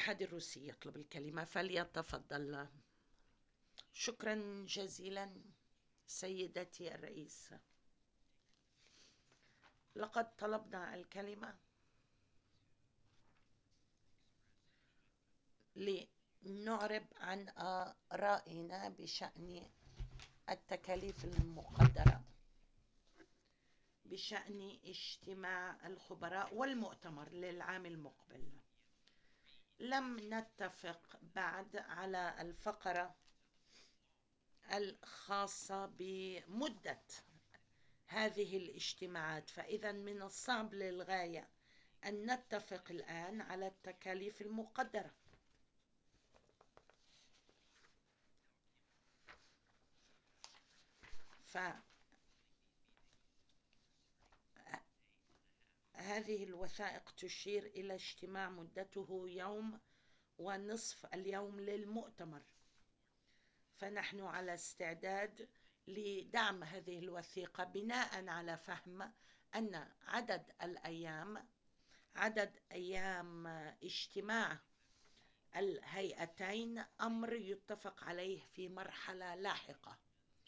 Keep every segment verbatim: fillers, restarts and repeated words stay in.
الاتحاد الروسي يطلب الكلمة، فليتفضل. شكرا جزيلا سيدتي الرئيسة. لقد طلبنا الكلمة لنعرب عن آرائنا بشأن التكاليف المقدرة بشأن اجتماع الخبراء والمؤتمر للعام المقبل. لم نتفق بعد على الفقرة الخاصة بمدة هذه الاجتماعات، فإذا من الصعب للغاية أن نتفق الآن على التكاليف المقدرة. فهذه الوثائق تشير إلى اجتماع مدته يوم ونصف اليوم للمؤتمر، فنحن على استعداد لدعم هذه الوثيقة بناء على فهم أن عدد الأيام عدد أيام اجتماع الهيئتين أمر يتفق عليه في مرحلة لاحقة،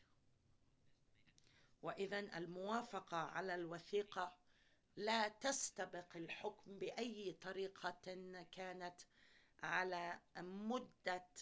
وإذن الموافقة على الوثيقة لا تستبق الحكم بأي طريقة كانت على مدة